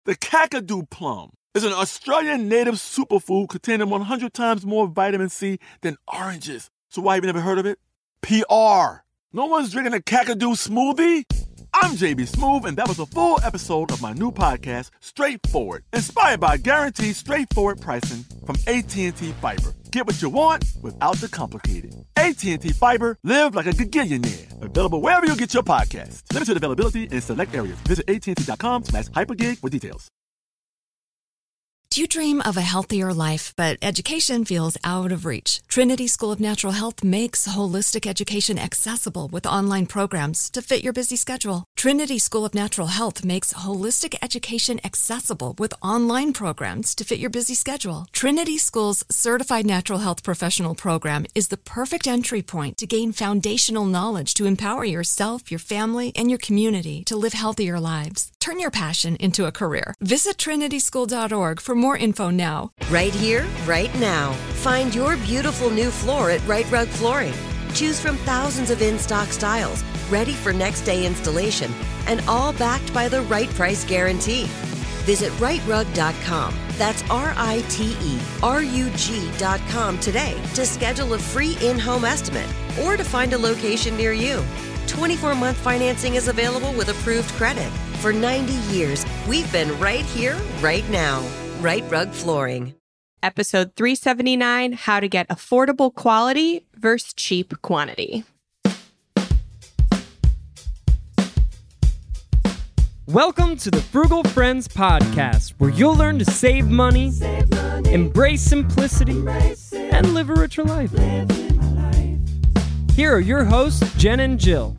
The Kakadu plum is an Australian native superfood containing 100 times more vitamin C than oranges. So why have you never heard of it? PR. No one's drinking a Kakadu smoothie? I'm JB Smoove, and that was a full episode of my new podcast, Straightforward, inspired by guaranteed straightforward pricing from AT&T Fiber. Get what you want without the complicated. AT&T Fiber, live like a gigillionaire. Available wherever you get your podcasts. Limited availability in select areas. Visit AT&T.com/hypergig for details. Do you dream of a healthier life, but education feels out of reach? Trinity School of Natural Health makes holistic education accessible with online programs to fit your busy schedule. Trinity School of Natural Health makes holistic education accessible with online programs to fit your busy schedule. Trinity School's Certified Natural Health Professional Program is the perfect entry point to gain foundational knowledge to empower yourself, your family, and your community to live healthier lives. Turn your passion into a career. Visit trinityschool.org for more info now. Right here, right now. Find your beautiful new floor at Right Rug Flooring. Choose from thousands of in-stock styles, ready for next day installation, and all backed by the right price guarantee. Visit rightrug.com. That's RITERUG.com today to schedule a free in-home estimate or to find a location near you. 24-month financing is available with approved credit. For 90 years, we've been right here, right now. Right Rug Flooring. Episode 379, How to Get Affordable Quality versus Cheap Quantity. Welcome to the Frugal Friends Podcast, where you'll learn to save money, embrace simplicity, and live a richer life. Here are your hosts, Jen and Jill.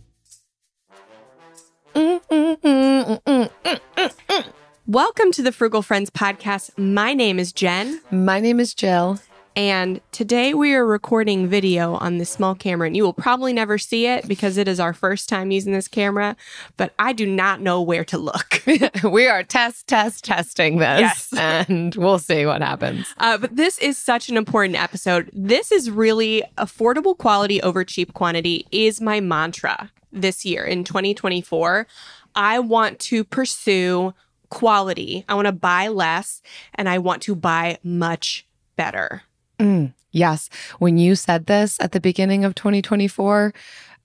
Welcome to the Frugal Friends Podcast. My name is Jen. My name is Jill. And today we are recording video on this small camera, and you will probably never see it because it is our first time using this camera, but I do not know where to look. We are testing this, yes. And we'll see what happens. But this is such an important episode. This is really affordable quality over cheap quantity is my mantra this year in 2024. I want to pursue quality. I want to buy less, and I want to buy much better. Yes. When you said this at the beginning of 2024,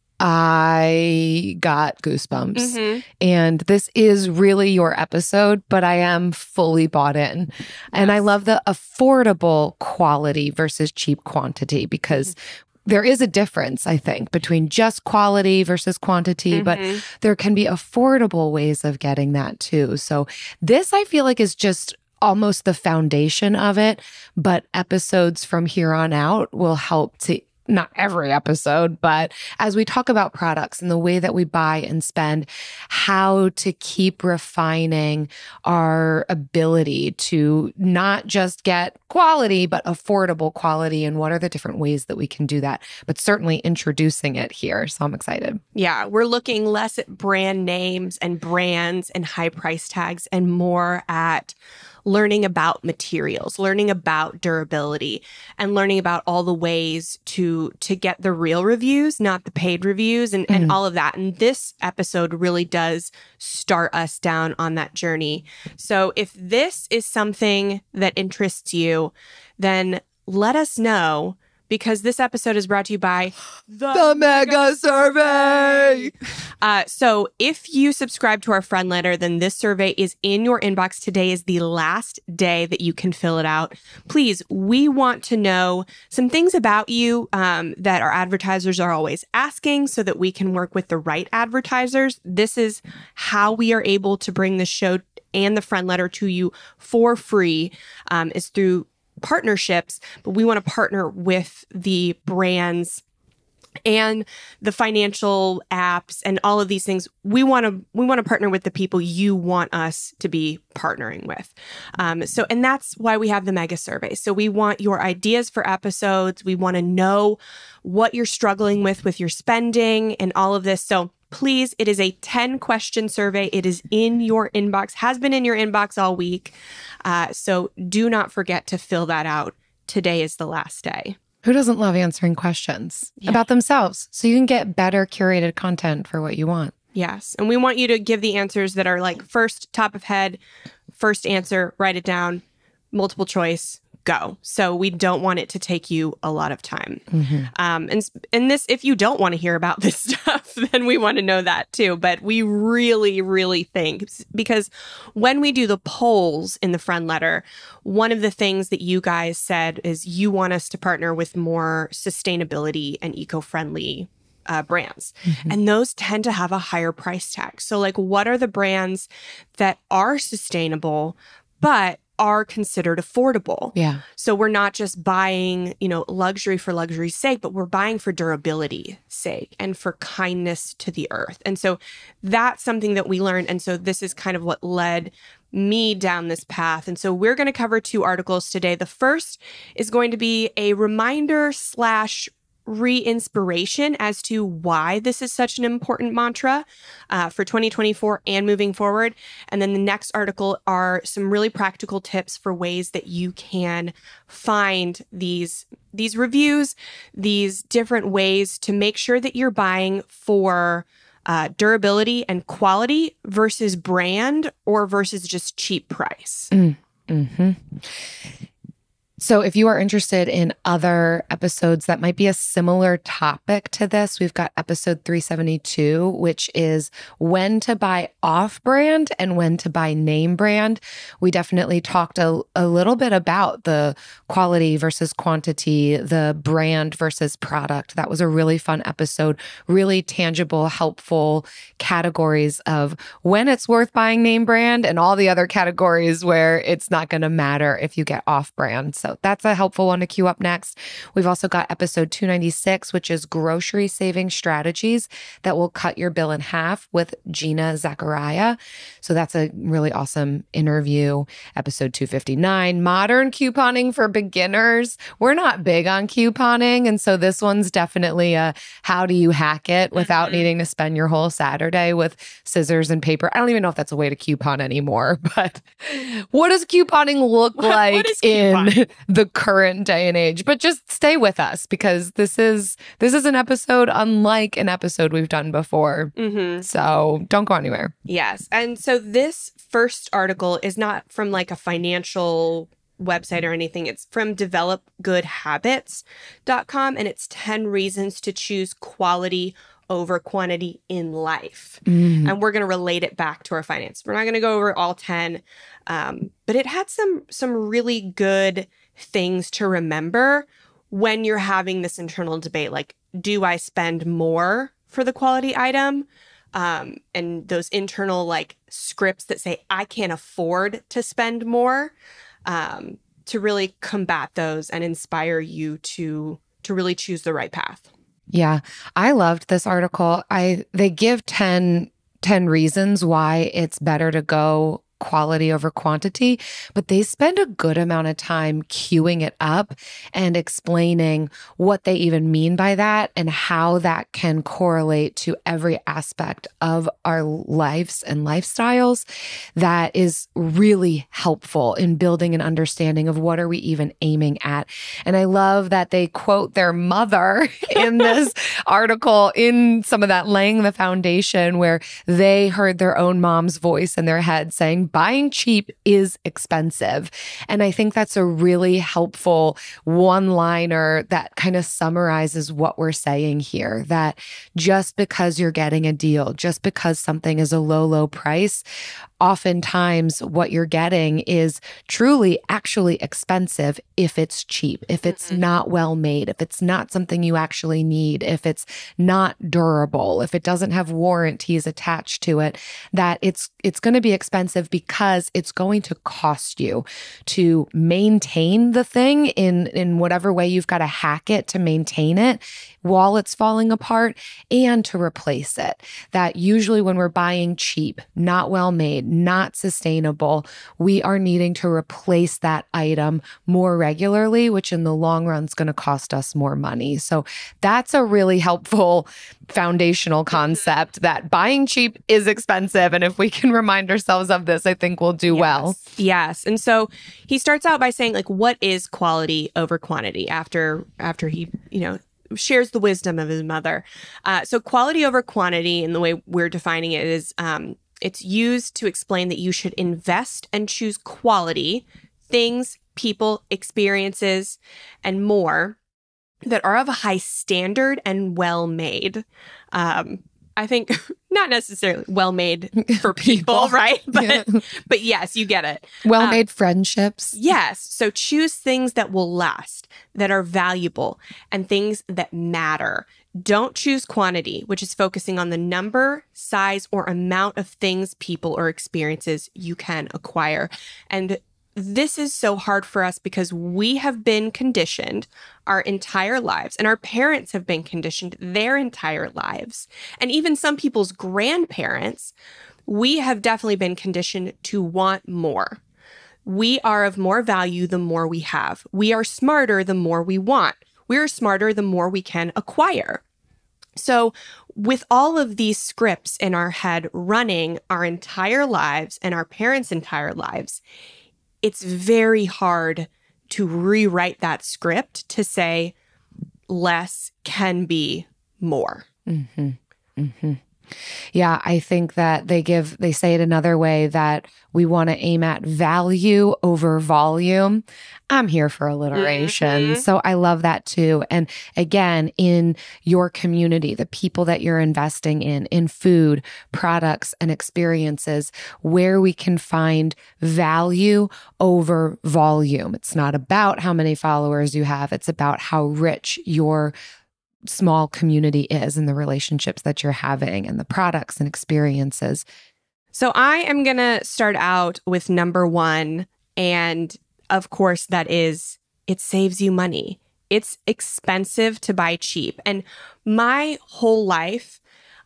I got goosebumps. Mm-hmm. And this is really your episode, but I am fully bought in. Yes. And I love the affordable quality versus cheap quantity because there is a difference, I think, between just quality versus quantity, but there can be affordable ways of getting that too. So this, I feel like, is just almost the foundation of it, but episodes from here on out will help to, not every episode, but as we talk about products and the way that we buy and spend, how to keep refining our ability to not just get quality, but affordable quality, and what are the different ways that we can do that, but certainly introducing it here. So I'm excited. Yeah, we're looking less at brand names and brands and high price tags and more at learning about materials, learning about durability, and learning about all the ways to get the real reviews, not the paid reviews, and all of that. And this episode really does start us down on that journey. So if this is something that interests you, then let us know, because this episode is brought to you by the Mega Survey. So if you subscribe to our friend letter, then this survey is in your inbox. Today is the last day that you can fill it out. Please, we want to know some things about you that our advertisers are always asking so that we can work with the right advertisers. This is how we are able to bring the show and the friend letter to you for free, is through partnerships, but we want to partner with the brands and the financial apps and all of these things. We want to partner with the people you want us to be partnering with. And that's why we have the Mega Survey. So we want your ideas for episodes. We want to know what you're struggling with your spending and all of this. So please, it is a 10-question survey. It is in your inbox, has been in your inbox all week. So do not forget to fill that out. Today is the last day. Who doesn't love answering questions about themselves so you can get better curated content for what you want? Yes. And we want you to give the answers that are like first, top of head, first answer, write it down, multiple choice, go. So we don't want it to take you a lot of time. And this, if you don't want to hear about this stuff, then we want to know that too. But we really, really think, because when we do the polls in the friend letter, one of the things that you guys said is you want us to partner with more sustainability and eco-friendly brands. And those tend to have a higher price tag. So like, what are the brands that are sustainable, but are considered affordable? Yeah. So we're not just buying, luxury for luxury's sake, but we're buying for durability sake and for kindness to the earth. And so that's something that we learned. And so this is kind of what led me down this path. And so we're going to cover 2 articles today. The first is going to be a reminder / re-inspiration as to why this is such an important mantra for 2024 and moving forward. And then the next article are some really practical tips for ways that you can find these reviews, these different ways to make sure that you're buying for durability and quality versus brand or versus just cheap price. So if you are interested in other episodes that might be a similar topic to this, we've got episode 372, which is when to buy off-brand and when to buy name brand. We definitely talked a little bit about the quality versus quantity, the brand versus product. That was a really fun episode, really tangible, helpful categories of when it's worth buying name brand and all the other categories where it's not going to matter if you get off-brand. So that's a helpful one to queue up next. We've also got episode 296, which is grocery saving strategies that will cut your bill in half with Gina Zachariah. So that's a really awesome interview. Episode 259, modern couponing for beginners. We're not big on couponing. And so this one's definitely a how do you hack it without needing to spend your whole Saturday with scissors and paper. I don't even know if that's a way to coupon anymore, but what does couponing look like in the current day and age? But just stay with us because this is an episode unlike an episode we've done before. So don't go anywhere. Yes. And so this first article is not from like a financial website or anything. It's from developgoodhabits.com, and it's 10 reasons to choose quality over quantity in life. And we're going to relate it back to our finance. We're not going to go over all 10, but it had some really good things to remember when you're having this internal debate. Like, do I spend more for the quality item? And those internal like scripts that say, I can't afford to spend more, to really combat those and inspire you to really choose the right path. Yeah, I loved this article. They give 10 reasons why it's better to go quality over quantity, but they spend a good amount of time queuing it up and explaining what they even mean by that and how that can correlate to every aspect of our lives and lifestyles. That is really helpful in building an understanding of what are we even aiming at. And I love that they quote their mother in this article in some of that laying the foundation where they heard their own mom's voice in their head saying, buying cheap is expensive. And I think that's a really helpful one-liner that kind of summarizes what we're saying here, that just because you're getting a deal, just because something is a low price, oftentimes what you're getting is truly actually expensive if it's cheap, if it's not well made, if it's not something you actually need, if it's not durable, if it doesn't have warranties attached to it, that it's going to be expensive because it's going to cost you to maintain the thing in whatever way you've got to hack it to maintain it while it's falling apart and to replace it. That usually when we're buying cheap, not well made, not sustainable, we are needing to replace that item more regularly, which in the long run is going to cost us more money. So that's a really helpful foundational concept, that buying cheap is expensive. And if we can remind ourselves of this, I think we'll do well. Yes. And so he starts out by saying, like, what is quality over quantity after he, shares the wisdom of his mother. So quality over quantity, and the way we're defining it is It's used to explain that you should invest and choose quality things, people, experiences, and more that are of a high standard and well-made. I think not necessarily well-made for people, right? But yes, you get it. Well-made friendships. Yes. So choose things that will last, that are valuable, and things that matter. Don't choose quantity, which is focusing on the number, size, or amount of things, people, or experiences you can acquire. And this is so hard for us because we have been conditioned our entire lives, and our parents have been conditioned their entire lives. And even some people's grandparents, we have definitely been conditioned to want more. We are of more value the more we have. We are smarter the more we want. We are smarter the more we can acquire. So with all of these scripts in our head running our entire lives and our parents' entire lives, it's very hard to rewrite that script to say less can be more. Mm-hmm. Mm-hmm. Yeah, I think that they say it another way, that we want to aim at value over volume. I'm here for alliteration. Mm-hmm. So I love that too. And again, in your community, the people that you're investing in food, products, and experiences, where we can find value over volume. It's not about how many followers you have. It's about how rich your small community is and the relationships that you're having and the products and experiences. So I am going to start out with number one. And of course, that is, it saves you money. It's expensive to buy cheap. And my whole life,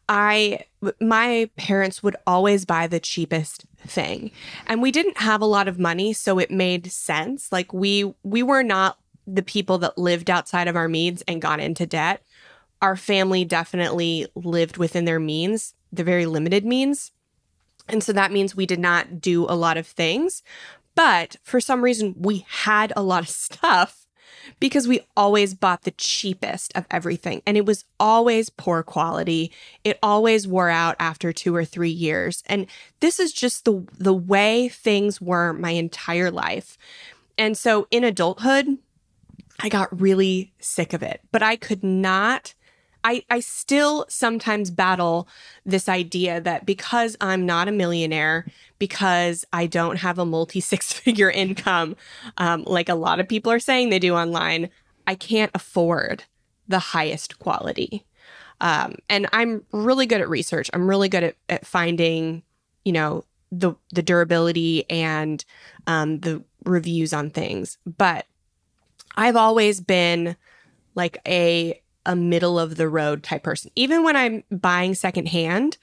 my parents would always buy the cheapest thing. And we didn't have a lot of money, so it made sense. Like we were not the people that lived outside of our means and got into debt. Our family definitely lived within their means, the very limited means. And so that means we did not do a lot of things. But for some reason, we had a lot of stuff because we always bought the cheapest of everything. And it was always poor quality. It always wore out after 2 or 3 years. And this is just the way things were my entire life. And so in adulthood, I got really sick of it, but I could not. I still sometimes battle this idea that because I'm not a millionaire, because I don't have a multi-6-figure income, like a lot of people are saying they do online, I can't afford the highest quality. And I'm really good at research. I'm really good at finding, the durability and the reviews on things. But I've always been like a middle of the road type person. Even when I'm buying secondhand,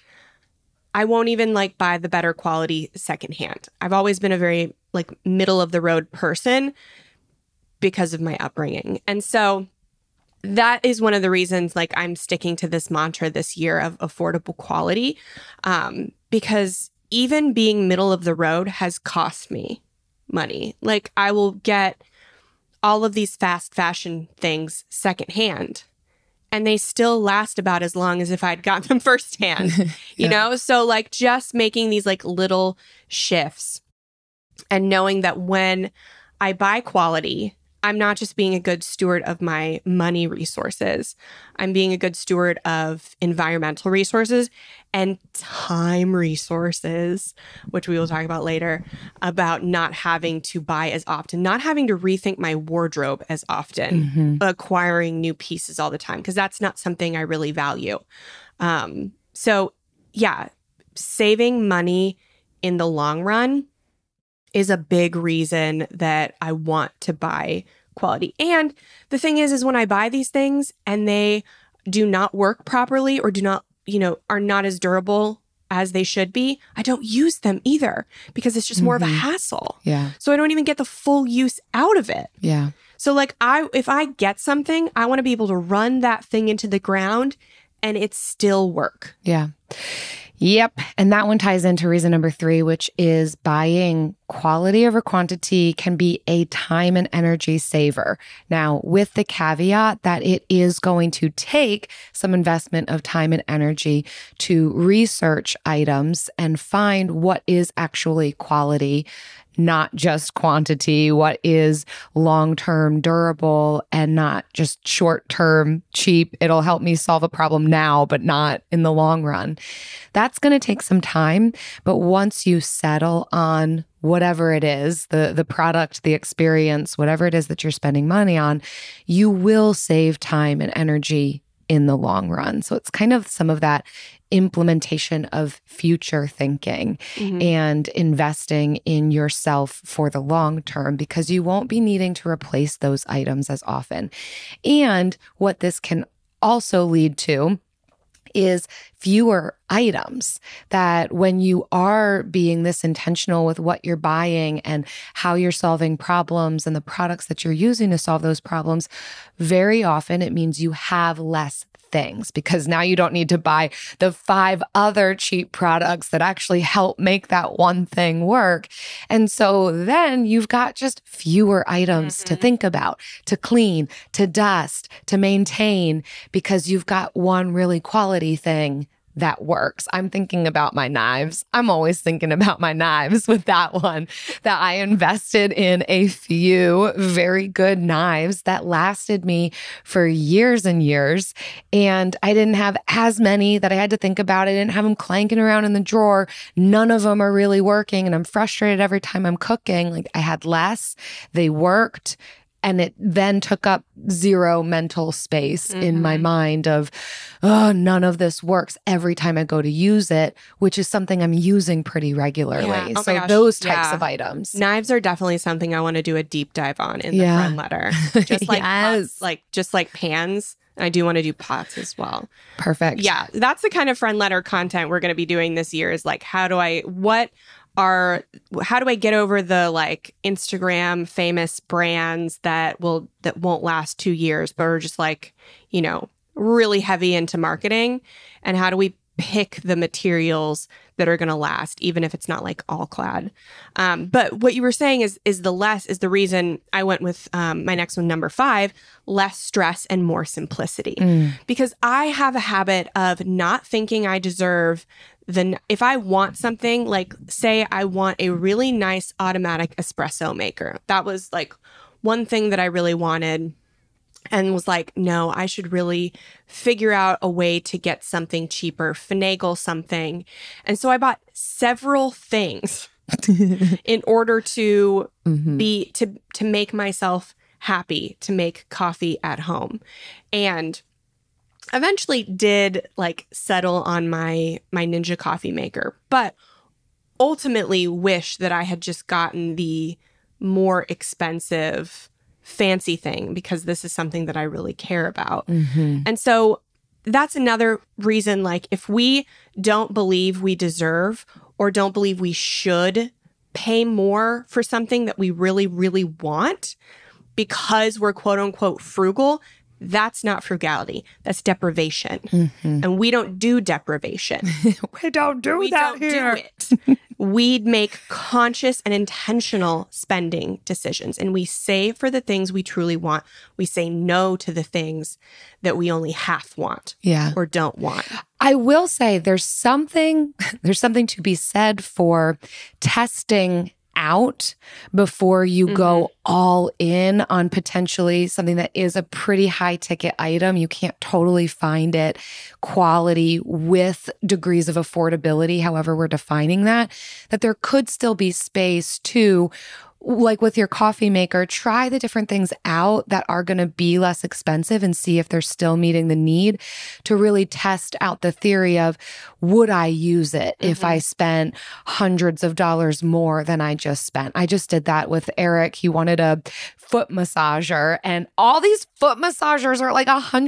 I won't even buy the better quality secondhand. I've always been a very middle of the road person because of my upbringing. And so that is one of the reasons I'm sticking to this mantra this year of affordable quality, because even being middle of the road has cost me money. I will get all of these fast fashion things secondhand, and they still last about as long as if I'd gotten them firsthand, you know? So just making these little shifts and knowing that when I buy quality, I'm not just being a good steward of my money resources. I'm being a good steward of environmental resources and time resources, which we will talk about later, about not having to buy as often, not having to rethink my wardrobe as often, acquiring new pieces all the time, because that's not something I really value. So yeah, saving money in the long run is a big reason that I want to buy quality. And the thing is when I buy these things and they do not work properly or do not, are not as durable as they should be, I don't use them either because it's just more of a hassle. Yeah. So I don't even get the full use out of it. Yeah. So if I get something, I want to be able to run that thing into the ground and it still work. Yeah. Yep. And that one ties into reason number 3, which is buying quality over quantity can be a time and energy saver. Now, with the caveat that it is going to take some investment of time and energy to research items and find what is actually quality, not just quantity, what is long-term durable and not just short-term cheap. It'll help me solve a problem now, but not in the long run. That's going to take some time. But once you settle on whatever it is, the product, the experience, whatever it is that you're spending money on, you will save time and energy in the long run. So it's kind of some of that implementation of future thinking and investing in yourself for the long term, because you won't be needing to replace those items as often. And what this can also lead to is fewer items, that when you are being this intentional with what you're buying and how you're solving problems and the products that you're using to solve those problems, very often it means you have less things, because now you don't need to buy the 5 other cheap products that actually help make that one thing work. And so then you've got just fewer items to think about, to clean, to dust, to maintain, because you've got one really quality thing that works. I'm thinking about my knives. I'm always thinking about my knives with that one, that I invested in a few very good knives that lasted me for years and years. And I didn't have as many that I had to think about. I didn't have them clanking around in the drawer. None of them are really working. And I'm frustrated every time I'm cooking. Like, I had less, they worked. And it then took up zero mental space in my mind of, oh, none of this works every time I go to use it, which is something I'm using pretty regularly. Yeah. Oh so those types of items. Knives are definitely something I want to do a deep dive on in the friend letter. Just like pots, just like pans. I do want to do pots as well. Perfect. Yeah. That's the kind of friend letter content we're going to be doing this year, is like, how do I get over the like Instagram famous brands that won't last 2 years, but are just like, you know, really heavy into marketing? And how do we pick the materials that are going to last, even if it's not like all clad? But what you were saying is the reason I went with my next one, number 5, less stress and more simplicity. Because I have a habit of not thinking I deserve if I want something, like say I want a really nice automatic espresso maker. That was like one thing that I really wanted, and was like, no, I should really figure out a way to get something cheaper, finagle something. And so I bought several things in order to to make myself happy, to make coffee at home. And eventually did like settle on my Ninja coffee maker, but ultimately wish that I had just gotten the more expensive fancy thing, because this is something that I really care about. And so that's another reason, like, if we don't believe we deserve or don't believe we should pay more for something that we really, really want because we're quote unquote frugal, that's not frugality. That's deprivation. And we don't do deprivation. We don't do that here. Do it. We make conscious and intentional spending decisions, and we save for the things we truly want. We say no to the things that we only half want or don't want. I will say there's something to be said for testing out before you go all in on potentially something that is a pretty high ticket item. You can't totally find it quality with degrees of affordability, however we're defining that there could still be space to, like with your coffee maker, try the different things out that are going to be less expensive and see if they're still meeting the need, to really test out the theory of, would I use it if I spent hundreds of dollars more than I just spent? I just did that with Eric. He wanted a foot massager, and all these foot massagers are like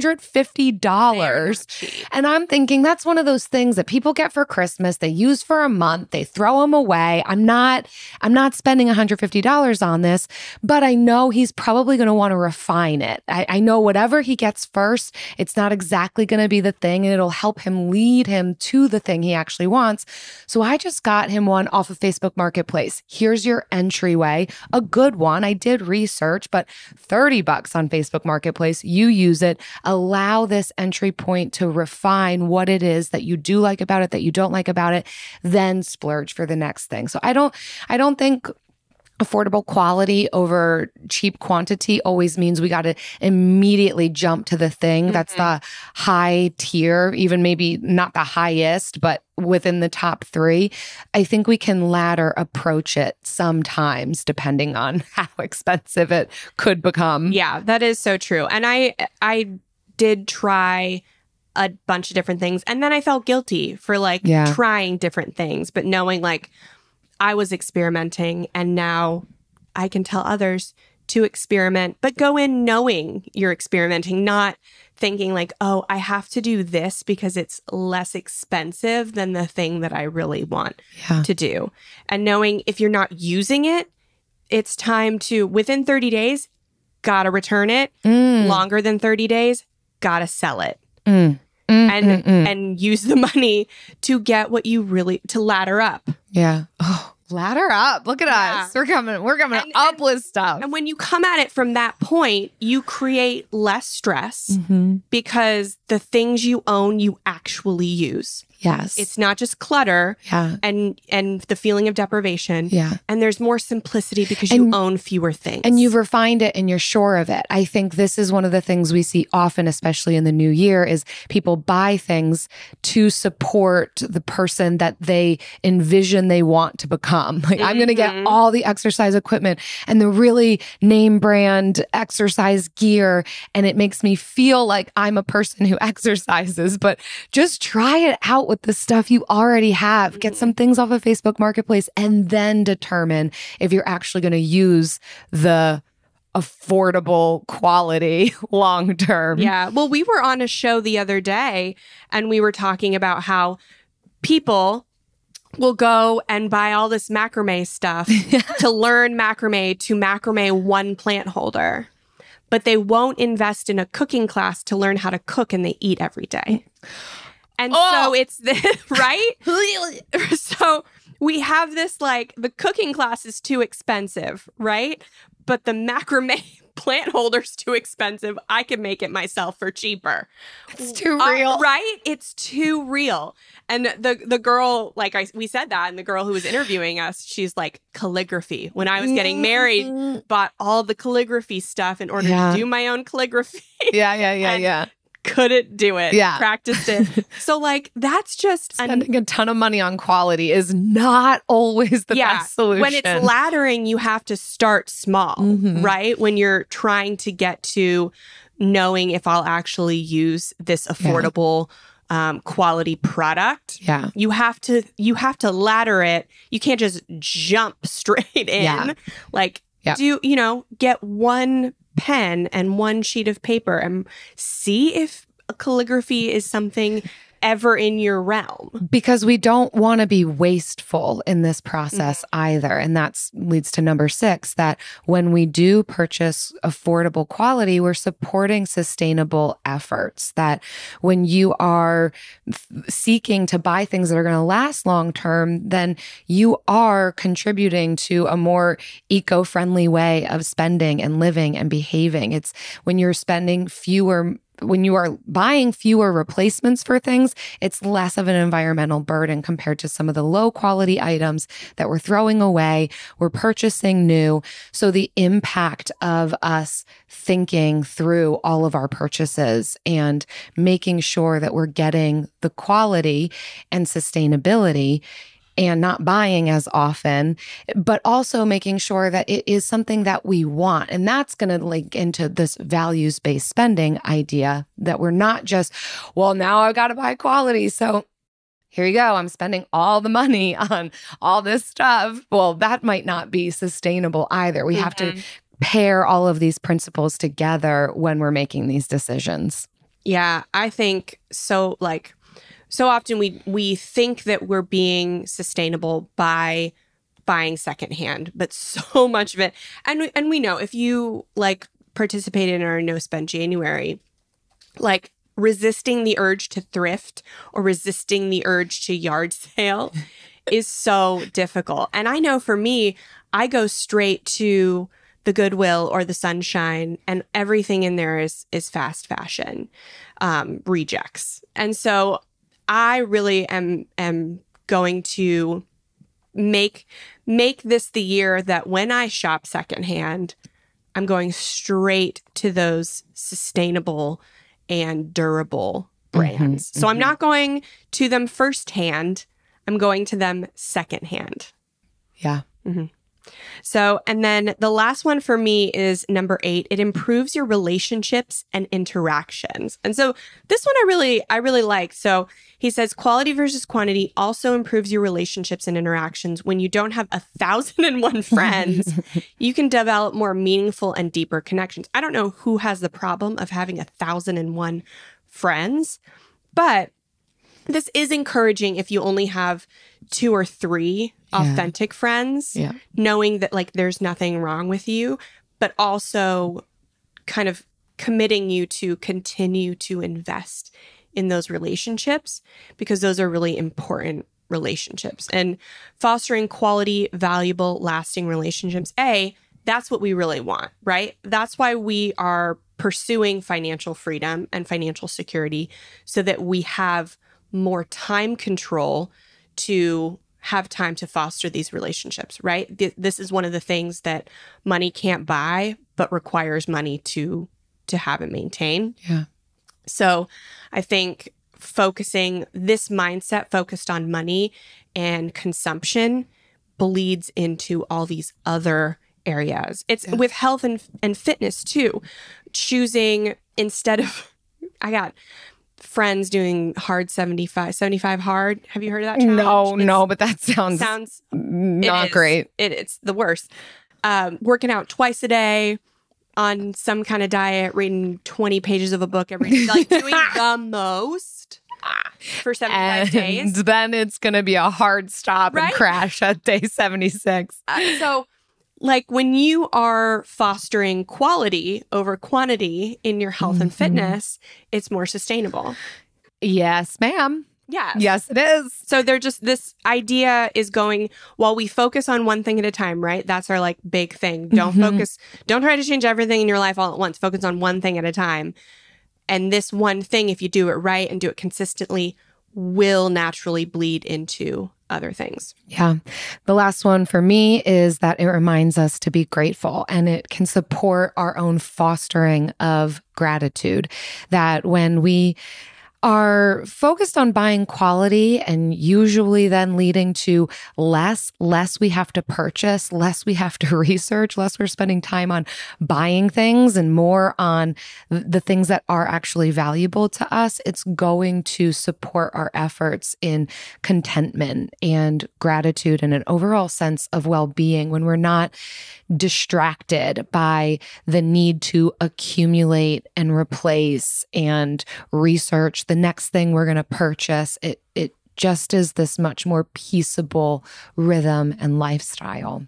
$150. And I'm thinking that's one of those things that people get for Christmas. They use for a month, they throw them away. I'm not spending $150 $50 on this, but I know he's probably going to want to refine it. I know whatever he gets first, it's not exactly going to be the thing, and it'll help him lead him to the thing he actually wants. So I just got him one off of Facebook Marketplace. Here's your entryway, a good one. I did research, but $30 on Facebook Marketplace. You use it. Allow this entry point to refine what it is that you do like about it, that you don't like about it, then splurge for the next thing. So I don't think affordable quality over cheap quantity always means we got to immediately jump to the thing that's the high tier, even maybe not the highest, but within the top 3. I think we can ladder approach it sometimes depending on how expensive it could become. Yeah, that is so true. And I did try a bunch of different things, and then I felt guilty for trying different things, but knowing I was experimenting, and now I can tell others to experiment, but go in knowing you're experimenting, not thinking oh, I have to do this because it's less expensive than the thing that I really want to do. And knowing if you're not using it, it's time to, within 30 days, gotta return it. Longer than 30 days, gotta sell it. And use the money to get what you really, to ladder up. Yeah. Oh, ladder up. Look at us. We're coming up with stuff. And when you come at it from that point, you create less stress because the things you own, you actually use. Yes. It's not just clutter and the feeling of deprivation. Yeah. And there's more simplicity because you own fewer things. And you've refined it and you're sure of it. I think this is one of the things we see often, especially in the new year, is people buy things to support the person that they envision they want to become. I'm going to get all the exercise equipment and the really name brand exercise gear. And it makes me feel like I'm a person who exercises, but just try it out with the stuff you already have. Get some things off of Facebook Marketplace and then determine if you're actually going to use the affordable quality long term. Yeah. Well, we were on a show the other day and we were talking about how people will go and buy all this macrame stuff to learn macrame, to macrame one plant holder, but they won't invest in a cooking class to learn how to cook, and they eat every day. And so it's this, right? So we have this the cooking class is too expensive, right? But the macrame plant holder's too expensive. I can make it myself for cheaper. It's too real. Right? It's too real. And the girl, we said that, and the girl who was interviewing us, she's calligraphy. When I was getting married, bought all the calligraphy stuff in order to do my own calligraphy. Yeah. Couldn't do it. Yeah. Practiced it. So that's just spending a ton of money on quality is not always the best solution. When it's laddering, you have to start small, right? When you're trying to get to knowing if I'll actually use this affordable quality product. Yeah. You have to ladder it. You can't just jump straight in. Get one pen and one sheet of paper and see if calligraphy is something ever in your realm. Because we don't want to be wasteful in this process either. And that leads to number 6, that when we do purchase affordable quality, we're supporting sustainable efforts. That when you are seeking to buy things that are going to last long term, then you are contributing to a more eco-friendly way of spending and living and behaving. It's when you're spending when you are buying fewer replacements for things, it's less of an environmental burden compared to some of the low quality items that we're throwing away. We're purchasing new. So the impact of us thinking through all of our purchases and making sure that we're getting the quality and sustainability and not buying as often, but also making sure that it is something that we want. And that's going to link into this values-based spending idea, that we're not just, well, now I've got to buy quality, so here you go, I'm spending all the money on all this stuff. Well, that might not be sustainable either. We have to pair all of these principles together when we're making these decisions. Yeah, I think so. So often we think that we're being sustainable by buying secondhand, but so much of it. And we know if you like participated in our No Spend January, like resisting the urge to thrift or resisting the urge to yard sale is so difficult. And I know for me, I go straight to the Goodwill or the Sunshine, and everything in there is fast fashion rejects. And so I really am going to make this the year that when I shop secondhand, I'm going straight to those sustainable and durable brands. So I'm not going to them firsthand. I'm going to them secondhand. Yeah. So, and then the last one for me is number 8. It improves your relationships and interactions. And so this one I really like. So he says quality versus quantity also improves your relationships and interactions. When you don't have 1,001 friends, you can develop more meaningful and deeper connections. I don't know who has the problem of having 1,001 friends, but this is encouraging if you only have 2 or 3 authentic friends, knowing that like there's nothing wrong with you, but also kind of committing you to continue to invest in those relationships because those are really important relationships. And fostering quality, valuable, lasting relationships, that's what we really want, right? That's why we are pursuing financial freedom and financial security so that we have more time control to have time to foster these relationships, right? This is one of the things that money can't buy, but requires money to have and maintain. Yeah. So I think focusing this mindset focused on money and consumption bleeds into all these other areas. It's with health and fitness too. Choosing instead of, I got friends doing hard 75 hard. Have you heard of that challenge? No, but that sounds not great. It's the worst. Working out twice a day on some kind of diet, reading 20 pages of a book every day, like doing the most for 75 days. And then it's going to be a hard stop and crash at day 76. So like when you are fostering quality over quantity in your health and fitness, it's more sustainable. Yes, ma'am. Yeah. Yes, it is. So they're just, this idea is going, while we focus on one thing at a time, right? That's our like big thing. Don't try to change everything in your life all at once. Focus on one thing at a time. And this one thing, if you do it right and do it consistently, will naturally bleed into other things. Yeah. The last one for me is that it reminds us to be grateful, and it can support our own fostering of gratitude. That when we are focused on buying quality and usually then leading to less we have to purchase, less we have to research, less we're spending time on buying things and more on the things that are actually valuable to us, it's going to support our efforts in contentment and gratitude and an overall sense of well-being when we're not distracted by the need to accumulate and replace and research the next thing we're going to purchase. It just is this much more peaceable rhythm and lifestyle.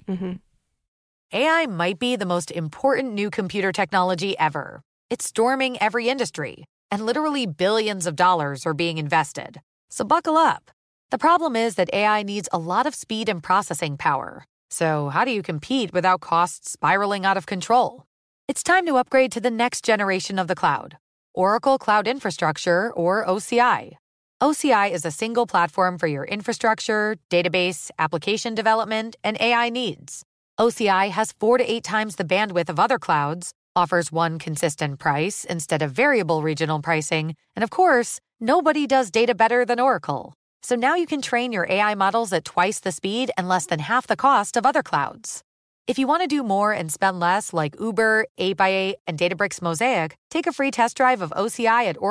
AI might be the most important new computer technology ever. It's storming every industry, and literally billions of dollars are being invested. So buckle up. The problem is that AI needs a lot of speed and processing power. So how do you compete without costs spiraling out of control? It's time to upgrade to the next generation of the cloud, Oracle Cloud Infrastructure, or OCI. OCI is a single platform for your infrastructure, database, application development, and AI needs. OCI has 4 to 8 times the bandwidth of other clouds, offers one consistent price instead of variable regional pricing, and of course, nobody does data better than Oracle. So now you can train your AI models at twice the speed and less than half the cost of other clouds. If you want to do more and spend less like Uber, 8x8, and Databricks Mosaic, take a free test drive of OCI at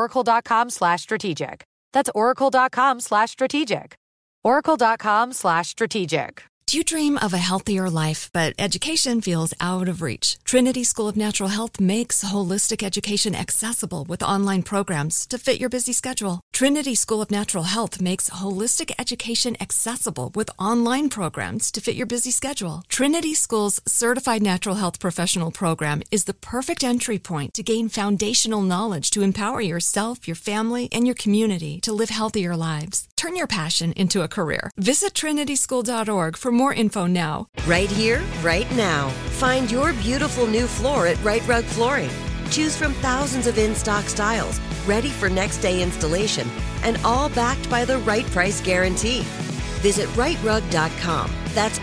oracle.com/strategic. That's oracle.com/strategic. Oracle.com/strategic. Do you dream of a healthier life, but education feels out of reach? Trinity School of Natural Health makes holistic education accessible with online programs to fit your busy schedule. Trinity School of Natural Health makes holistic education accessible with online programs to fit your busy schedule. Trinity School's Certified Natural Health Professional Program is the perfect entry point to gain foundational knowledge to empower yourself, your family, and your community to live healthier lives. Turn your passion into a career. Visit trinityschool.org for more info now. Right here, right now. Find your beautiful new floor at Right Rug Flooring. Choose from thousands of in-stock styles, ready for next day installation, and all backed by the right price guarantee. Visit rightrug.com. That's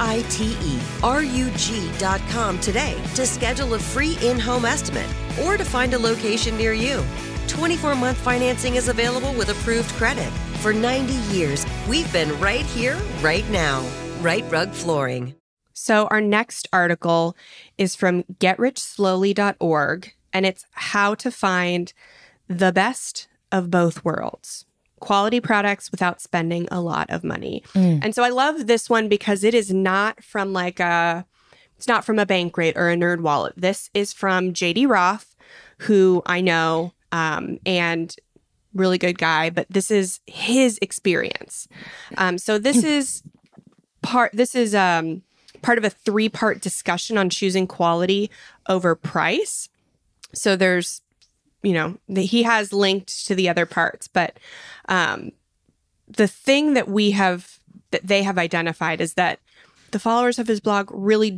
RITERUG.com today to schedule a free in-home estimate or to find a location near you. 24-month financing is available with approved credit. For 90 years, we've been right here, right now. Right Rug Flooring. So our next article is from GetRichSlowly.org, and it's how to find the best of both worlds. Quality products without spending a lot of money. And so I love this one because it is not from it's not from a Bankrate or a NerdWallet. This is from JD Roth, who I know, and really good guy, but this is his experience. So this is part of a 3-part discussion on choosing quality over price. So there's, he has linked to the other parts, but the thing that they have identified is that the followers of his blog really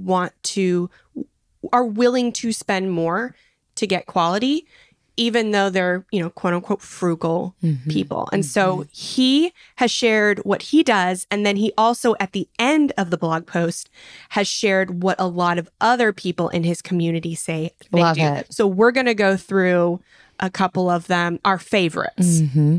are willing to spend more to get quality, even though they're, quote unquote, frugal people. And so he has shared what he does. And then he also, at the end of the blog post, has shared what a lot of other people in his community say they Love do. it. So we're going to go through a couple of them, our favorites.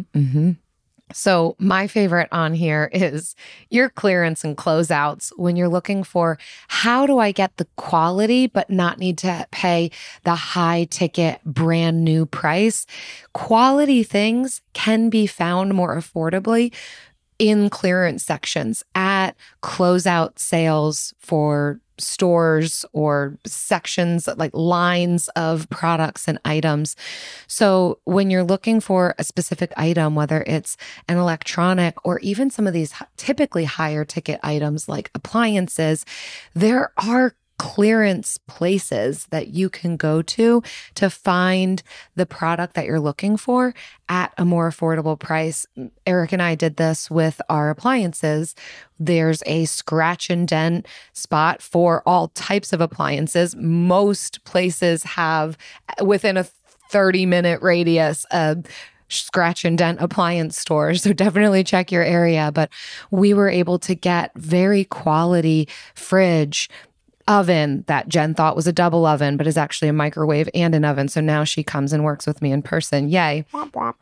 So my favorite on here is your clearance and closeouts when you're looking for how do I get the quality but not need to pay the high ticket brand new price. Quality things can be found more affordably in clearance sections at closeout sales for stores or sections, like lines of products and items. So when you're looking for a specific item, whether it's an electronic or even some of these typically higher ticket items like appliances, there are clearance places that you can go to find the product that you're looking for at a more affordable price. Eric and I did this with our appliances. There's a scratch and dent spot for all types of appliances. Most places have, within a 30-minute radius, a scratch and dent appliance stores. So definitely check your area. But we were able to get very quality fridge, oven that Jen thought was a double oven, but is actually a microwave and an oven. So now she comes and works with me in person. Yay. Womp womp.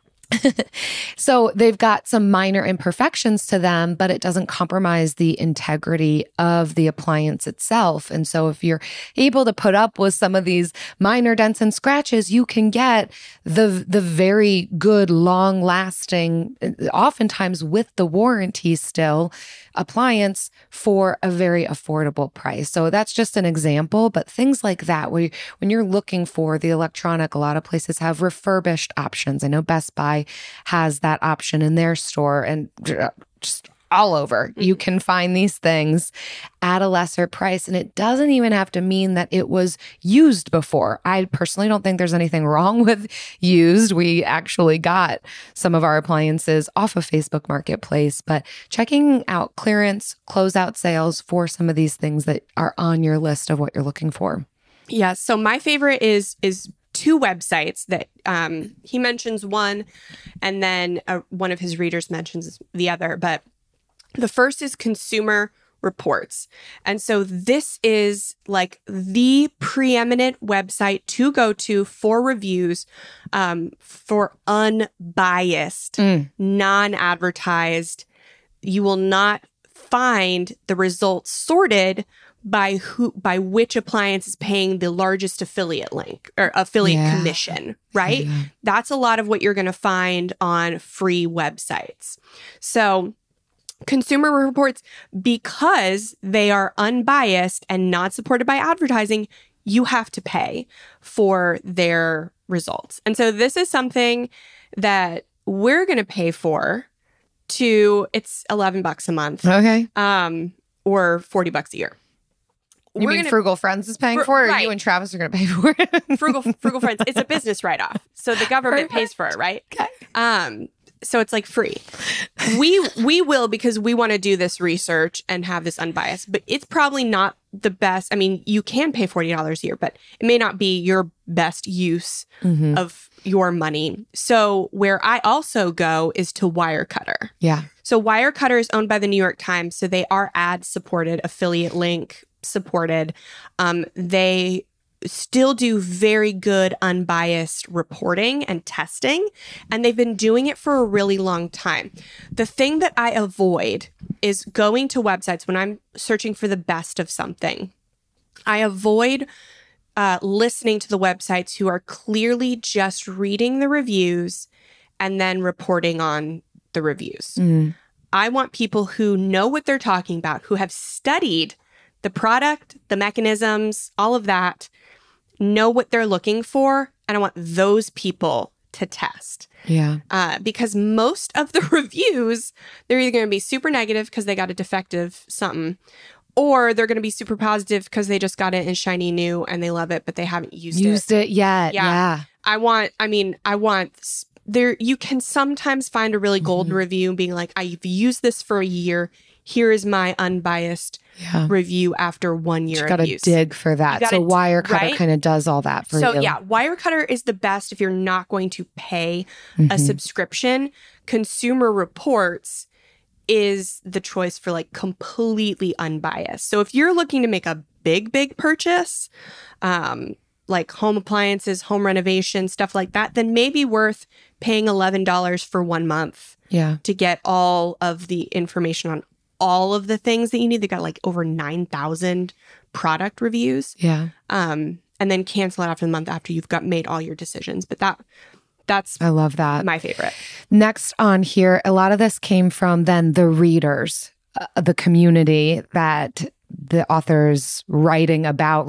So they've got some minor imperfections to them, but it doesn't compromise the integrity of the appliance itself. And so if you're able to put up with some of these minor dents and scratches, you can get the very good, long-lasting, oftentimes with the warranty still, appliance for a very affordable price. So that's just an example, but things like that, when you're looking for the electronic, a lot of places have refurbished options. I know Best Buy has that option in their store, and just all over. You can find these things at a lesser price, and it doesn't even have to mean that it was used before. I personally don't think there's anything wrong with used. We actually got some of our appliances off of Facebook Marketplace, but checking out clearance, closeout sales for some of these things that are on your list of what you're looking for. Yeah. So my favorite is 2 websites that he mentions one, and then one of his readers mentions the other. But the first is Consumer Reports. And so this is like the preeminent website to go to for reviews for unbiased, non-advertised. You will not find the results sorted by which appliance is paying the largest affiliate link or affiliate commission, right? Yeah. That's a lot of what you're going to find on free websites. So Consumer Reports, because they are unbiased and not supported by advertising, you have to pay for their results. And so this is something that we're going to pay for it's $11 a month. Okay. Or $40 a year. You mean Frugal Friends is paying for it, or right. You and Travis are going to pay for it? Frugal Friends. It's a business write-off. So the government pays for it, right? Okay. So it's like free. We will, because we want to do this research and have this unbiased, but it's probably not the best. I mean, you can pay $40 a year, but it may not be your best use of your money. So where I also go is to Wirecutter. Yeah. So Wirecutter is owned by the New York Times. So they are ad supported, affiliate link supported. They still do very good unbiased reporting and testing, and they've been doing it for a really long time. The thing that I avoid is going to websites when I'm searching for the best of something. I avoid listening to the websites who are clearly just reading the reviews and then reporting on the reviews. I want people who know what they're talking about, who have studied the product, the mechanisms, all of that, know what they're looking for, and I want those people to test. Yeah. Because most of the reviews, they're either going to be super negative because they got a defective something, or they're going to be super positive because they just got it in shiny new and they love it, but they haven't used it yet. Yeah. You can sometimes find a really golden review being like, I've used this for a year. Here is my unbiased review after 1 year of use. You got to dig for that. So Wirecutter kind of does all that for you. So yeah, Wirecutter is the best if you're not going to pay a subscription. Consumer Reports is the choice for like completely unbiased. So if you're looking to make a big purchase, like home appliances, home renovation, stuff like that, then maybe worth paying $11 for 1 month to get all of the information on all of the things that you need. They got like over 9,000 product reviews. Yeah. And then cancel it after the month after you've made all your decisions. But that's I love that. My favorite. Next on here, a lot of this came from then the readers, the community that the authors writing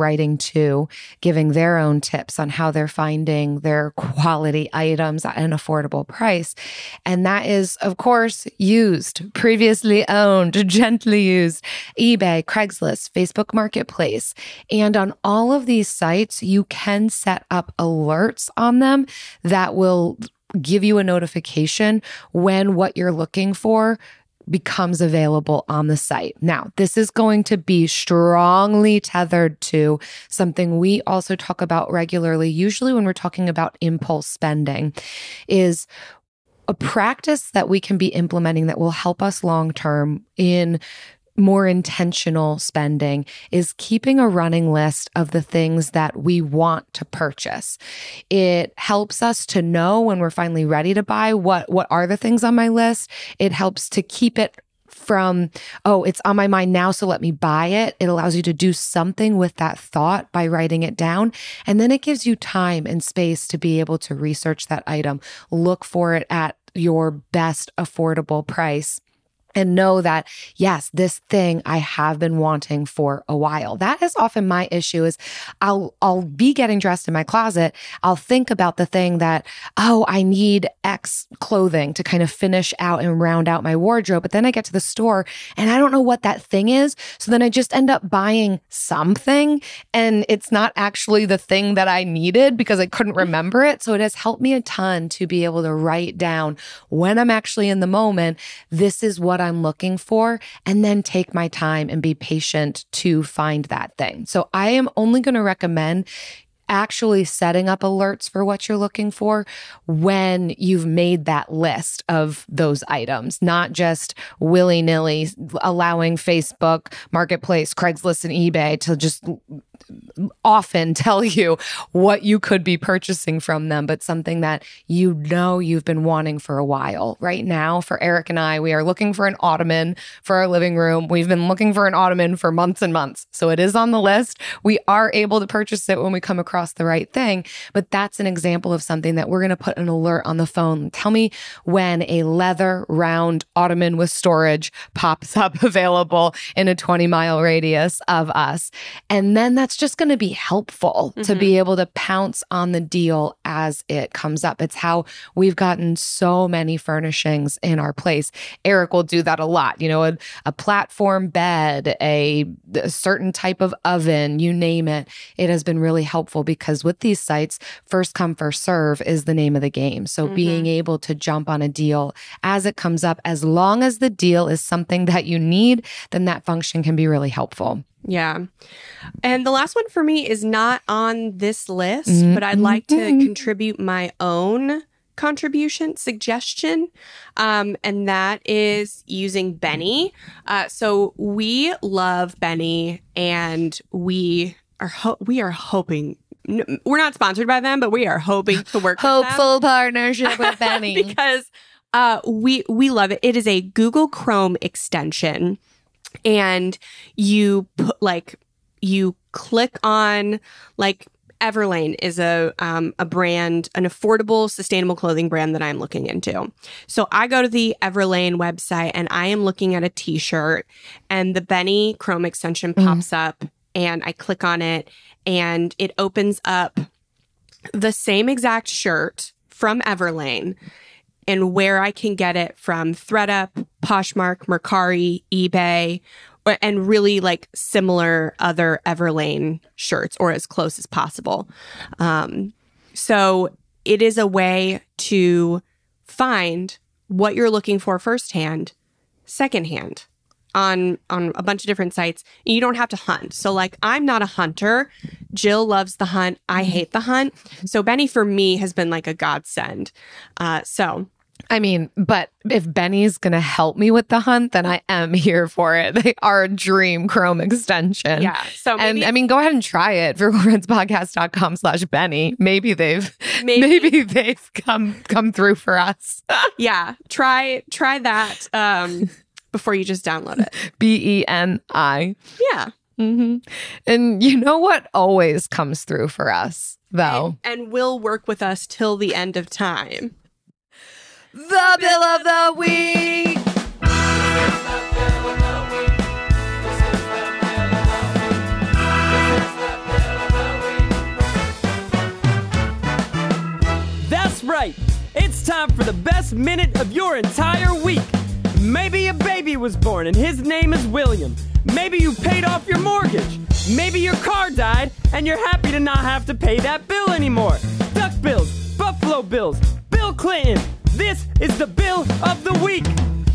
to, giving their own tips on how they're finding their quality items at an affordable price. And that is, of course, used, previously owned, gently used, eBay, Craigslist, Facebook Marketplace. And on all of these sites, you can set up alerts on them that will give you a notification when what you're looking for becomes available on the site. Now, this is going to be strongly tethered to something we also talk about regularly, usually when we're talking about impulse spending, is a practice that we can be implementing that will help us long-term in more intentional spending is keeping a running list of the things that we want to purchase. It helps us to know when we're finally ready to buy what are the things on my list. It helps to keep it from, it's on my mind now, so let me buy it. It allows you to do something with that thought by writing it down. And then it gives you time and space to be able to research that item, look for it at your best affordable price, and know that, yes, this thing I have been wanting for a while. That is often my issue is I'll be getting dressed in my closet. I'll think about the thing that, I need X clothing to kind of finish out and round out my wardrobe. But then I get to the store and I don't know what that thing is. So then I just end up buying something and it's not actually the thing that I needed because I couldn't remember it. So it has helped me a ton to be able to write down when I'm actually in the moment, this is what I'm looking for, and then take my time and be patient to find that thing. So I am only going to recommend actually setting up alerts for what you're looking for when you've made that list of those items, not just willy-nilly allowing Facebook, Marketplace, Craigslist, and eBay to just often tell you what you could be purchasing from them, but something that you've been wanting for a while. Right now, for Eric and I, we are looking for an ottoman for our living room. We've been looking for an ottoman for months and months. So it is on the list. We are able to purchase it when we come across across the right thing. But that's an example of something that we're going to put an alert on the phone. Tell me when a leather round ottoman with storage pops up available in a 20-mile radius of us. And then that's just going to be helpful to be able to pounce on the deal as it comes up. It's how we've gotten so many furnishings in our place. Eric will do that a lot. You know, a platform bed, a certain type of oven, you name it. It has been really helpful because with these sites, first come, first serve is the name of the game. So being able to jump on a deal as it comes up, as long as the deal is something that you need, then that function can be really helpful. Yeah. And the last one for me is not on this list, but I'd like to contribute my own suggestion, and that is using Benny. So we love Benny, and we are hoping. We're not sponsored by them, but we are hoping to work Hopeful partnership with Benny. because we love it. It is a Google Chrome extension, and you click on Everlane is a brand, an affordable, sustainable clothing brand that I'm looking into. So I go to the Everlane website and I am looking at a t-shirt, and the Benny Chrome extension pops up, and I click on it, and it opens up the same exact shirt from Everlane and where I can get it from ThredUp, Poshmark, Mercari, eBay, and really similar other Everlane shirts, or as close as possible. So it is a way to find what you're looking for firsthand, secondhand on a bunch of different sites. You don't have to hunt. So I'm not a hunter. Jill loves the hunt. I hate the hunt. So Benny for me has been a godsend. I mean, but if Benny's going to help me with the hunt, then I am here for it. They are a dream Chrome extension. Yeah. So maybe, go ahead and try it. frugalfriendspodcast.com/Benny. Maybe they've come through for us. Yeah. Try that before you just download it. BENI. Yeah. And you know what always comes through for us, though? And will work with us till the end of time. The Bill of the Week. That's right. It's time for the best minute of your entire week. Maybe a baby was born and his name is William. Maybe you paid off your mortgage. Maybe your car died and you're happy to not have to pay that bill anymore. Duck bills, Buffalo Bills, Bill Clinton. This is the Bill of the Week.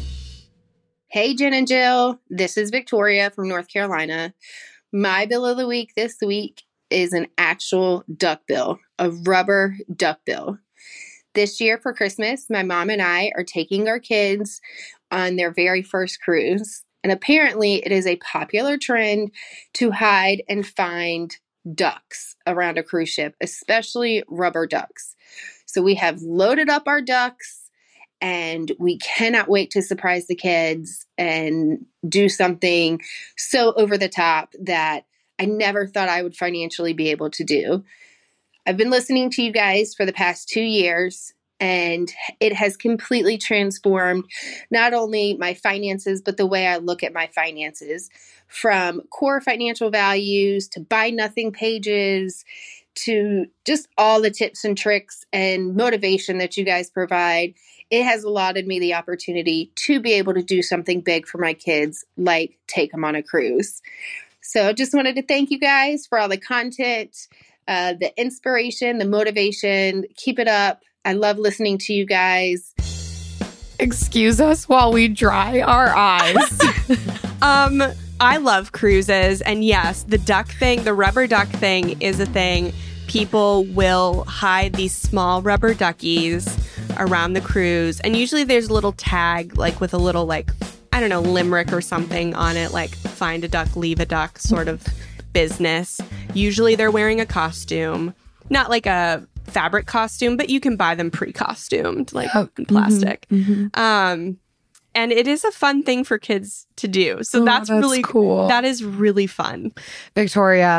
Hey, Jen and Jill. This is Victoria from North Carolina. My Bill of the Week this week is an actual duck bill, a rubber duck bill. This year for Christmas, my mom and I are taking our kids on their very first cruise. And apparently it is a popular trend to hide and find ducks around a cruise ship, especially rubber ducks. So we have loaded up our ducks, and we cannot wait to surprise the kids and do something so over the top that I never thought I would financially be able to do. I've been listening to you guys for the past 2 years, and it has completely transformed not only my finances, but the way I look at my finances, from core financial values to buy nothing pages to just all the tips and tricks and motivation that you guys provide. It has allotted me the opportunity to be able to do something big for my kids, like take them on a cruise. So I just wanted to thank you guys for all the content, the inspiration, the motivation. Keep it up. I love listening to you guys. Excuse us while we dry our eyes. I love cruises, and yes, the duck thing, the rubber duck thing is a thing. People will hide these small rubber duckies around the cruise, and usually there's a little tag, with a little, limerick or something on it, find a duck, leave a duck sort of business. Usually they're wearing a costume, not like a fabric costume, but you can buy them pre-costumed, in plastic. And it is a fun thing for kids to do. So that's really cool. That is really fun. Victoria,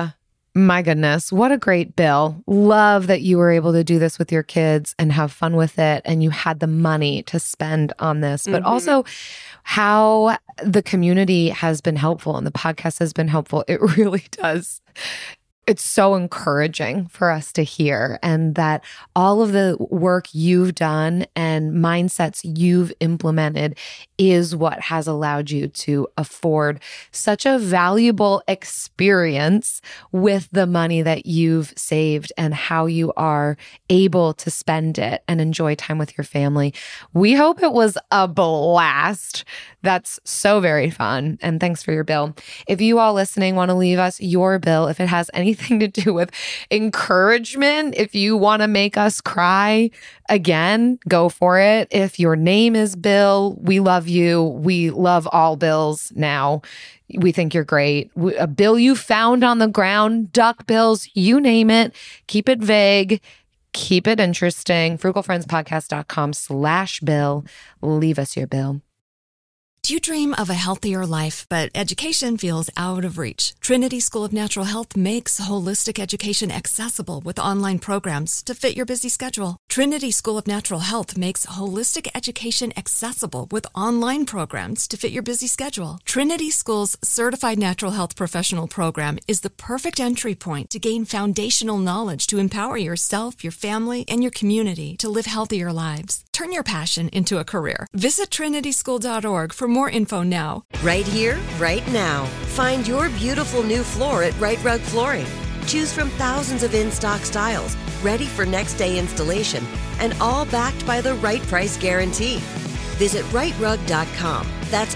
My goodness, what a great bill. Love that you were able to do this with your kids and have fun with it, and you had the money to spend on this, but also how the community has been helpful and the podcast has been helpful. It really does. It's so encouraging for us to hear, and that all of the work you've done and mindsets you've implemented is what has allowed you to afford such a valuable experience with the money that you've saved and how you are able to spend it and enjoy time with your family. We hope it was a blast. That's so very fun. And thanks for your bill. If you all listening want to leave us your bill, if it has anything to do with encouragement, if you want to make us cry again, go for it. If your name is Bill, we love you. We love all Bills now. We think you're great. A bill you found on the ground, duck bills, you name it. Keep it vague. Keep it interesting. frugalfriendspodcast.com/bill. Leave us your bill. Do you dream of a healthier life, but education feels out of reach? Trinity School of Natural Health makes holistic education accessible with online programs to fit your busy schedule. Trinity School of Natural Health makes holistic education accessible with online programs to fit your busy schedule. Trinity School's Certified Natural Health Professional Program is the perfect entry point to gain foundational knowledge to empower yourself, your family, and your community to live healthier lives. Turn your passion into a career. Visit trinityschool.org for more info now. Right here, right now. Find your beautiful new floor at Right Rug Flooring. Choose from thousands of in-stock styles, ready for next day installation, and all backed by the right price guarantee. Visit rightrug.com. That's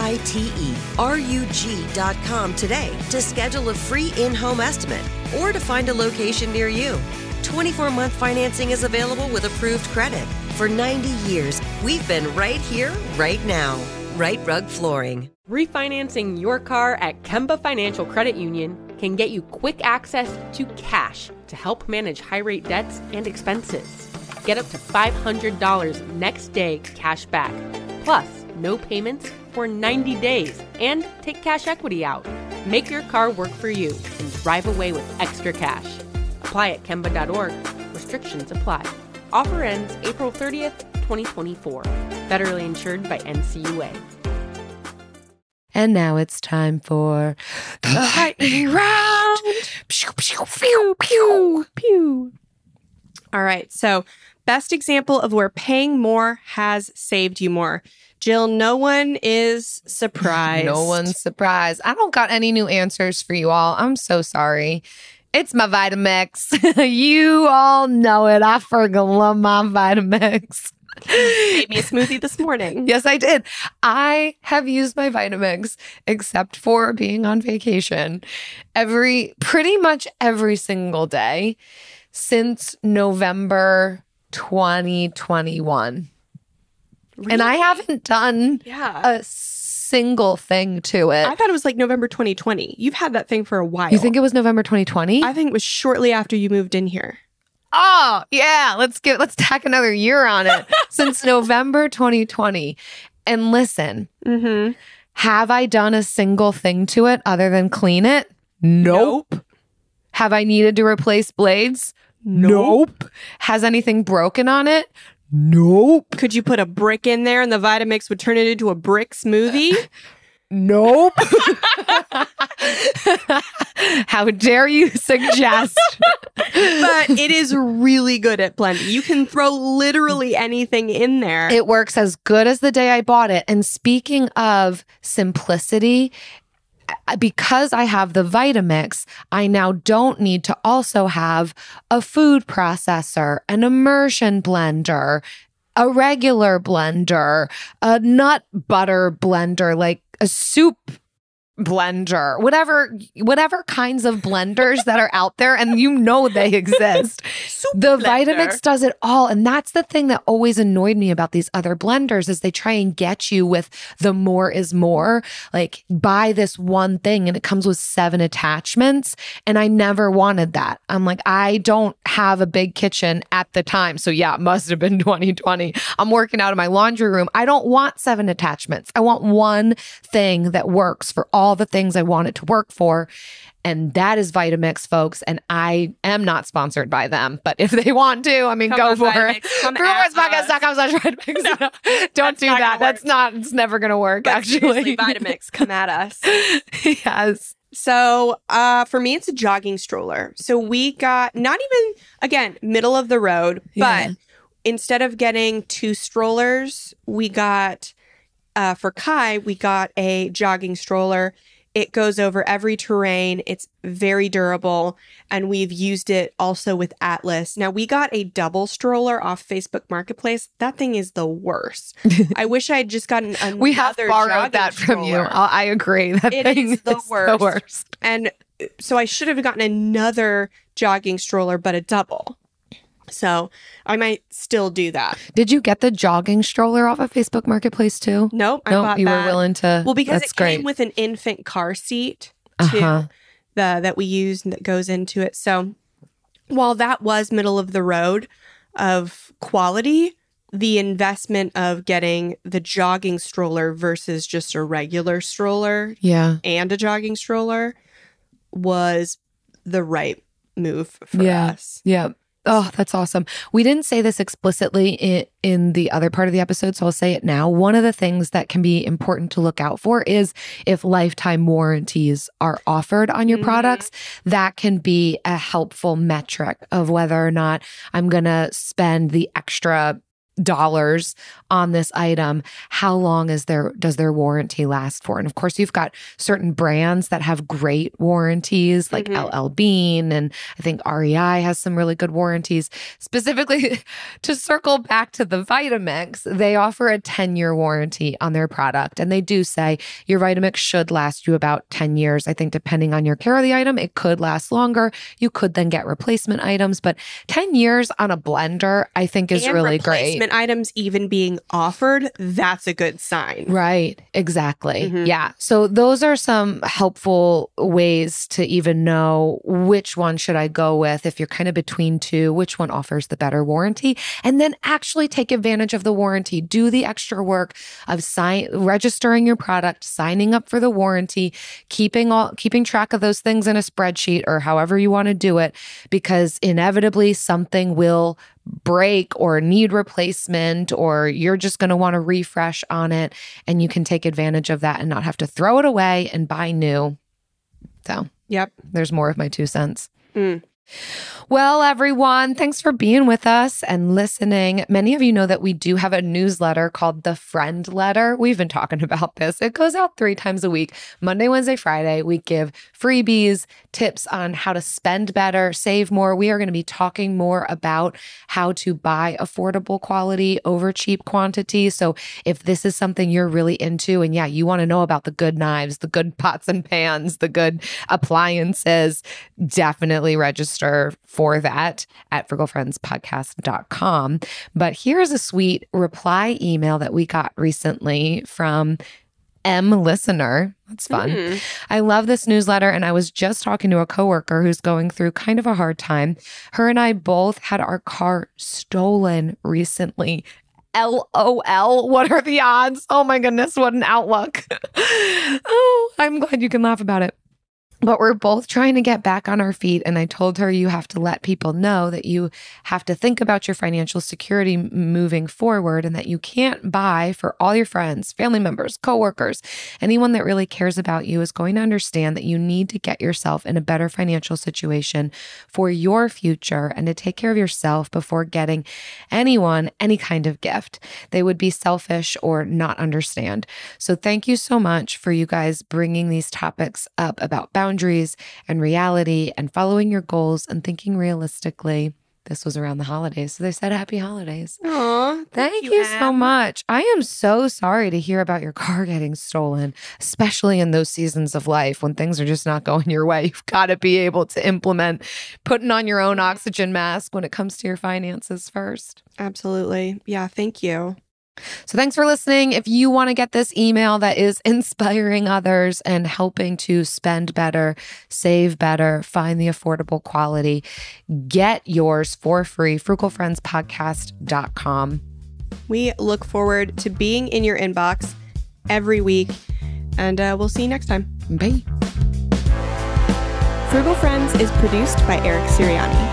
RITERUG.com today to schedule a free in-home estimate or to find a location near you. 24-month financing is available with approved credit. For 90 years, we've been right here, right now. Right Rug Flooring. Refinancing your car at Kemba Financial Credit Union can get you quick access to cash to help manage high-rate debts and expenses. Get up to $500 next day cash back, plus no payments for 90 days, and take cash equity out. Make your car work for you and drive away with extra cash. Apply at Kemba.org. Restrictions apply. Offer ends April 30th, 2024. Federally insured by NCUA. And now it's time for the lightning round. Pew, pew, pew, pew, pew. All right. So, best example of where paying more has saved you more. Jill, no one is surprised. No one's surprised. I don't got any new answers for you all. I'm so sorry. It's my Vitamix. You all know it. I freaking love my Vitamix. Made me a smoothie this morning. Yes, I did. I have used my Vitamix, except for being on vacation, pretty much every single day since November 2021. Really? And I haven't done a single thing to it. I thought it was like November 2020. You've had that thing for a while. You think it was November 2020? I think it was shortly after you moved in here. Oh, yeah. Let's tack another year on it. Since November 2020. And listen, have I done a single thing to it other than clean it? Nope. Have I needed to replace blades? Nope. Has anything broken on it? Nope. Could you put a brick in there and the Vitamix would turn it into a brick smoothie? Nope. How dare you suggest? But it is really good at blending. You can throw literally anything in there. It works as good as the day I bought it. And speaking of simplicity, because I have the Vitamix, I now don't need to also have a food processor, an immersion blender, a regular blender, a nut butter blender, like a soup blender, whatever kinds of blenders that are out there, and you know they exist. The Vitamix does it all. And that's the thing that always annoyed me about these other blenders is they try and get you with the more is more. Like, buy this one thing and it comes with 7 attachments. And I never wanted that. I'm like, I don't have a big kitchen at the time. So yeah, it must have been 2020. I'm working out of my laundry room. I don't want 7 attachments. I want one thing that works for all all the things I want it to work for. And that is Vitamix, folks. And I am not sponsored by them. But if they want to, I mean, go for it. FrugalFriendsPodcast.com/Vitamix. Don't do that. That's not, it's never going to work, But actually. seriously, Vitamix, come at us. Yes. So for me, it's a jogging stroller. So we got not even, again, middle of the road, Yeah. but instead of getting 2 strollers, we got, for Kai, we got a jogging stroller. It goes over every terrain. It's very durable. And we've used it also with Atlas. Now, we got a double stroller off Facebook Marketplace. That thing is the worst. I wish I had just gotten another We have borrowed that from you. stroller. I agree. That It thing is the worst. the worst. And so I should have gotten another jogging stroller, but a double. So I might still do that. Did you get the jogging stroller off of Facebook Marketplace too? Nope. I No, bought you that. were willing to. Well, because that's it came great. with an infant car seat too, Uh-huh. that we use and that goes into it. So while that was middle of the road of quality, the investment of getting the jogging stroller versus just a regular stroller Yeah. and a jogging stroller was the right move for Yeah. us. Yeah. Oh, that's awesome. We didn't say this explicitly in the other part of the episode, so I'll say it now. One of the things that can be important to look out for is if lifetime warranties are offered on your products. That can be a helpful metric of whether or not I'm going to spend the extra dollars on this item. How long does their warranty last for? And of course, you've got certain brands that have great warranties, like LL Bean, and I think REI has some really good warranties. Specifically, to circle back to the Vitamix, they offer a 10-year warranty on their product, and they do say your Vitamix should last you about 10 years. I think depending on your care of the item, it could last longer. You could then get replacement items, but 10 years on a blender, I think is And really great. replacement items even being offered, that's a good sign. Right. Exactly. Yeah. So those are some helpful ways to even know which one should I go with if you're kind of between two, which one offers the better warranty, and then actually take advantage of the warranty. Do the extra work of registering your product, signing up for the warranty, keeping track of those things in a spreadsheet or however you want to do it, because inevitably something will break or need replacement, or you're just going to want to refresh on it, and you can take advantage of that and not have to throw it away and buy new. So, Yep. there's more of my 2 cents. Well, everyone, thanks for being with us and listening. Many of you know that we do have a newsletter called The Friend Letter. We've been talking about this. It goes out 3 times a week, Monday, Wednesday, Friday. We give freebies, tips on how to spend better, save more. We are going to be talking more about how to buy affordable quality over cheap quantity. So if this is something you're really into, and yeah, you want to know about the good knives, the good pots and pans, the good appliances, definitely register for that at frugalfriendspodcast.com. But here's a sweet reply email that we got recently from M listener. That's fun. I love this newsletter, and I was just talking to a coworker who's going through kind of a hard time. Her and I both had our car stolen recently. LOL. What are the odds? Oh my goodness, what an outlook. Oh, I'm glad you can laugh about it. But we're both trying to get back on our feet. And I told her, you have to let people know that you have to think about your financial security moving forward, and that you can't buy for all your friends, family members, coworkers. Anyone that really cares about you is going to understand that you need to get yourself in a better financial situation for your future and to take care of yourself before getting anyone any kind of gift. They would be selfish or not understand. So thank you so much for you guys bringing these topics up about boundaries and reality and following your goals and thinking realistically. This was around the holidays, so they said happy holidays. Aw, Thank you so much. I am so sorry to hear about your car getting stolen, especially in those seasons of life when things are just not going your way. You've got to be able to implement putting on your own oxygen mask when it comes to your finances first. Absolutely. Yeah, thank you. So thanks for listening. If you want to get this email that is inspiring others and helping to spend better, save better, find the affordable quality, get yours for free, frugalfriendspodcast.com. We look forward to being in your inbox every week, and we'll see you next time. Bye. Frugal Friends is produced by Eric Siriani.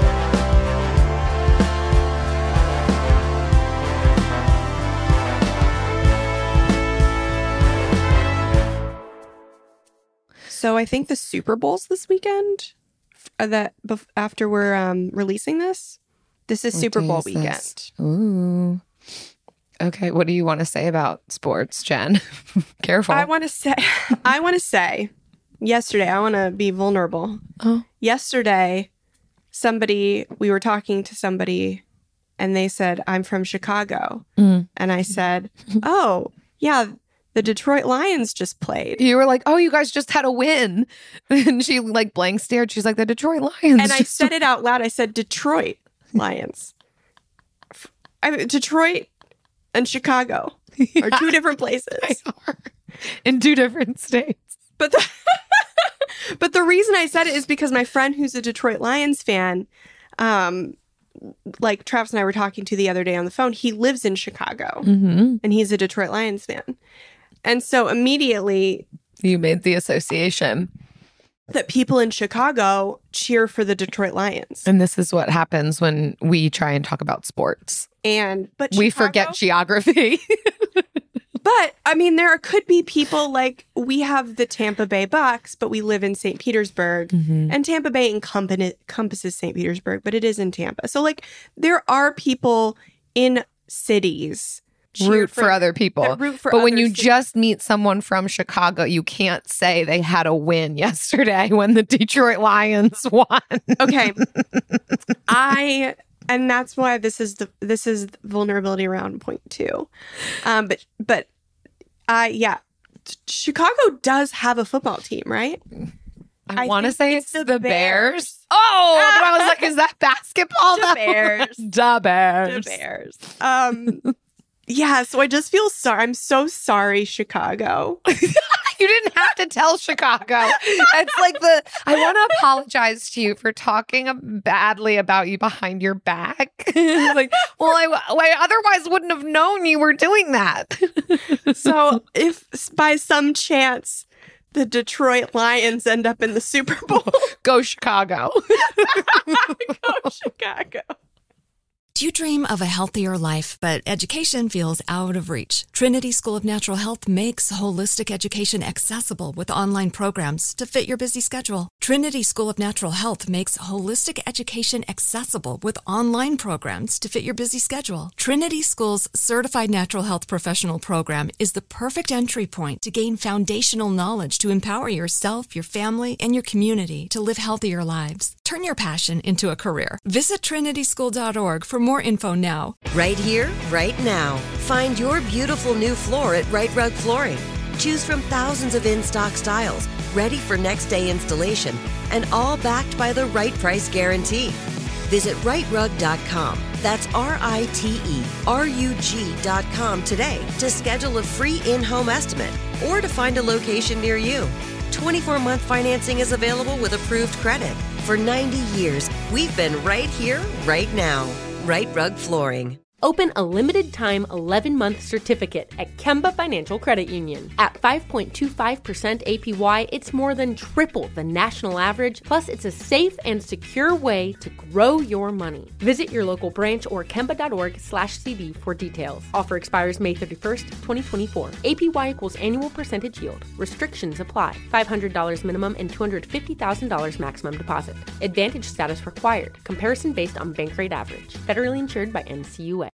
So I think the Super Bowl's this weekend. After we're releasing this is Super Bowl weekend. Ooh. Okay, what do you want to say about sports, Jen? Careful. I want to say, yesterday, I want to be vulnerable. Oh. Yesterday, we were talking to somebody, and they said, I'm from Chicago. And I said, oh, yeah, the Detroit Lions just played. You were like, oh, you guys just had a win. And she like blank stared. She's like, the Detroit Lions. And I said it out loud. I said, Detroit Lions. Detroit and Chicago are two different places. They are. In two different states. But the reason I said it is because my friend who's a Detroit Lions fan, like Travis and I were talking to the other day on the phone, he lives in Chicago. And he's a Detroit Lions fan. And so immediately you made the association that people in Chicago cheer for the Detroit Lions. And this is what happens when we try and talk about sports. But we forget geography. But I mean, there could be people like we have the Tampa Bay Bucks, but we live in St. Petersburg, and Tampa Bay encompasses St. Petersburg, but it is in Tampa. So like there are people in cities root for other people. But when you cities. just meet someone from Chicago, you can't say they had a win yesterday when the Detroit Lions won. Okay. And that's why this is vulnerability around point 2. Chicago does have a football team, right? I want to say it's the Bears. Oh, but I was like, is that basketball? The Bears. The Bears. The Bears. Yeah, so I just feel sorry. I'm so sorry, Chicago. You didn't have to tell Chicago. It's like I want to apologize to you for talking badly about you behind your back. Like, well, I otherwise wouldn't have known you were doing that. So if by some chance the Detroit Lions end up in the Super Bowl, go Chicago. Go Chicago. Do you dream of a healthier life, but education feels out of reach? Trinity School of Natural Health makes holistic education accessible with online programs to fit your busy schedule. Trinity School of Natural Health makes holistic education accessible with online programs to fit your busy schedule. Trinity School's Certified Natural Health Professional Program is the perfect entry point to gain foundational knowledge to empower yourself, your family, and your community to live healthier lives. Turn your passion into a career. Visit trinityschool.org for more info now. Right here, right now. Find your beautiful new floor at Right Rug Flooring. Choose from thousands of in-stock styles, ready for next day installation, and all backed by the right price guarantee. Visit rightrug.com. That's RITERUG.com today to schedule a free in-home estimate or to find a location near you. 24-month financing is available with approved credit. For 90 years, we've been right here, right now. Right Rug Flooring. Open a limited-time 11-month certificate at Kemba Financial Credit Union. At 5.25% APY, it's more than triple the national average, plus it's a safe and secure way to grow your money. Visit your local branch or kemba.org/CD for details. Offer expires May 31st, 2024. APY equals annual percentage yield. Restrictions apply. $500 minimum and $250,000 maximum deposit. Advantage status required. Comparison based on bank rate average. Federally insured by NCUA.